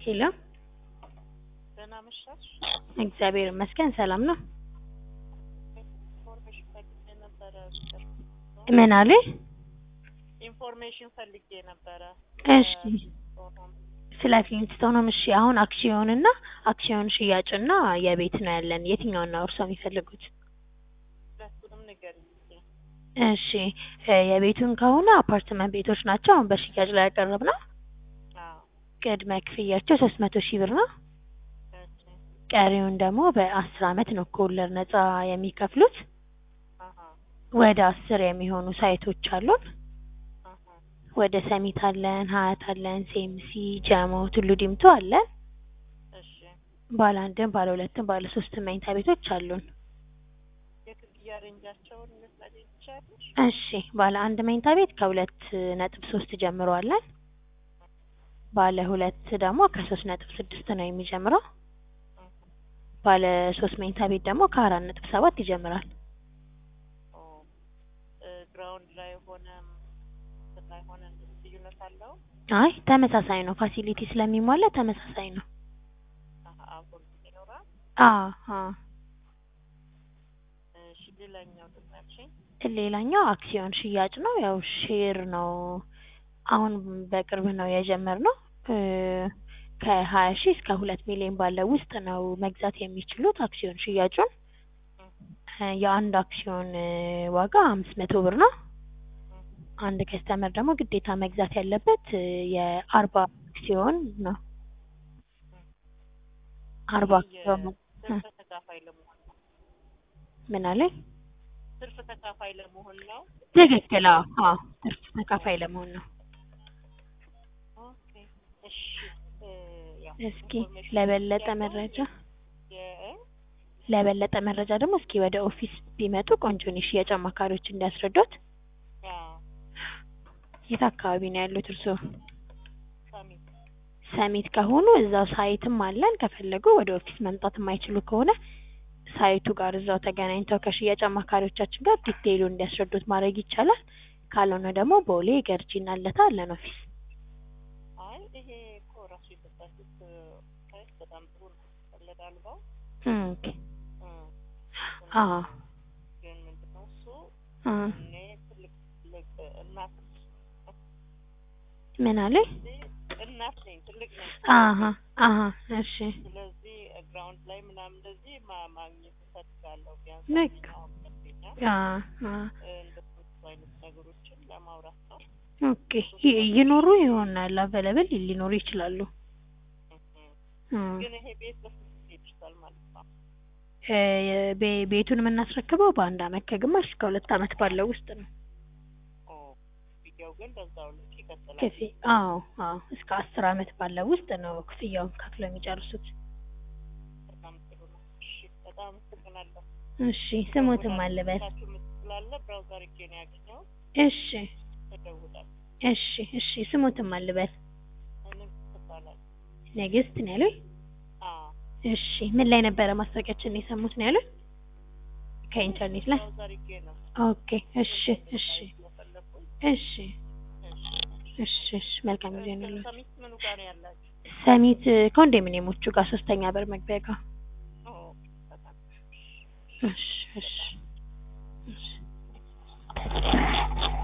ሄሎ ደህና መሻሽ። እግዚአብሔር ይመስገን ሰላም ነው። ኢንፎርሜሽን ፈልጌ ነበረ። ምን አለ? ኢንፎርሜሽን ፈልጌ ነበረ። እሺ ስለ ፍሊንትስቶን ነው። እሺ አሁን አክሲዮን ሽያጭና የቤት ነው ያለን። የትኛውን ነው እርስዎ የሚፈልጉት? ሁለቱንም ንገሪኝ። እሺ የቤቱን ከሆነ አፓርትመንት ቤቶች ናቸው አሁን በሽያጭ ላይ ያቀረብነው። አዎ ቅድመ ክፍያቸው 300,000 ብር ነው። እሺ ቀሪውን ደግሞ በ10 አመት ነው ከወለድ ነፃ የሚከፍሉት። አሃ ወደ 10 የሚሆኑ ሳይቶች አሉን። አሃ ወደ ሰሚት አለን፣ ሀያት አለን፣ ሴምሲ፣ ጀሞ፣ ቱሉ ዲምቱ አለን። እሺ ባለ አንድም ባለ ሁለትም ባለ ሶስትም መኝታ ቤቶች አሉን። የክፍያ ሬንጃቸውን ልትነግሪኝ ትችያለሽ? እሺ ባለ አንድ መኝታ ቤት ከ2.3 ጀምሮ አለን። ባለ ሁለት ደግሞ ከ3.6 ነው የሚጀምረው። ባለ 3 መኝታ ቤት ደግሞ ከ4.7 ይጀምራል። ኦ ግራውንድ ላይ ሆነ ላይ ሆነ ልዩነት አለው? አይ ተመሳሳይ ነው። ፋሲሊቲ ስለሚሟላ ተመሳሳይ ነው። አሃ አሁን ይኖራል። አዎ እሺ ሌላኛው ትናንሽ ሌላኛው አክሲዮን ሽያጭ ነው። ያው ሼር ነው። አሁን በቅርብ ነው የጀመርነው። ከ20,000 እስከ 2 ሚሊዮን ባለው ውስጥ ነው መግዛት የሚችሉት አክሲዮን ሽያጩን። የአንድ አክሲዮን ዋጋ 500 ብር ነው። አንድ ከስተመር ደግሞ ግዴታ መግዛት ያለበት የ40 አክሲዮን ነው። 40 አክሲዮን ነው። ትርፍ ተካፋይ ለመሆን ነው። ምን አለኝ? ትርፍ ተካፋይ ለመሆን ነው። ትክክል። አዎ ትርፍ ተካፋይ ለመሆን ነው። ኦኬ እሺ ያው እስኪ ለበለጠ መረጃ ደግሞ እስኪ ወደ ኦፊስ ቢመጡ ቆንጆ ነው። የሽያጭ አማካሪዎች እንዲያስረዱት። የት አካባቢ ነው ያሉት እርስዎ? ሰሚት ከሆኑ እዛው ሳይትም አለን። ከፈለጉ ወደ ኦፊስ መምጣት የማይችሉ ከሆነ ሳይቱ ጋር እዛው ተገናኝተው ከሽያጭ አማካሪዎቻችን ጋር ዲቴይሉ እንዲያስረዱት ማድረግ ይቻላል። ካልሆነ ደግሞ ቦሌ ገርጂና አለታ አለን ኦፊስ። አይ ይሄ እኮ ራሱ የተባሉት ሳይት በጣም ጥሩ ነው። ፈለጋልባው ኦኬ አዎ ግን ምንድነው እሱ እኔ ትልቅ እናት ምን አለ? እናት ነኝ፣ ትልቅ ነኝ። አሃ እሺ። ስለዚህ ግራውንድ ላይ ምናምን እንደዚህ ማግኘት እፈልጋለሁ። ቢያንስ ልክ እንደሱ አይነት ነገሮችን ለማውራት ነው። ኦኬ ይኖሩ ይሆናል አቬለብል ሊኖሩ ይችላሉ። ግን ይሄ ቤት በስንት ይችላል ማለት ነው? ቤቱን የምናስረክበው በአንድ አመት ከግማሽ እስከ 2 አመት ባለው ውስጥ ነው። ክፍያው ግን በዛው ልክ ይቀጥላል? አዎ እስከ 10 አመት ባለው ውስጥ ነው ክፍያውን ከፍለው የሚጨርሱት። በጣም ጥሩ ነው። እሺ በጣም አመሰግናለሁ። እሺ ስሞትም አለበት ስላለ ብራውዘር አድርጌ ነው ያገኘሁት። እሺ ተደውላለሁ። እሺ ስሞትም አለበት ንግስት ነው ያሉኝ? እሺ ምን ላይ ነበረ ማስታወቂያችን የሰሙት ነው ያሉኝ? ከኢንተርኔት ላይ? ኦኬ እሺ መልካም ጊዜ ነው። ሰሚት ምኑ ጋር ነው ያላችሁ? ሰሚት ኮንዶሚኒየሞቹ ጋር 3ኛ በር መግቢያ ጋር። እሺ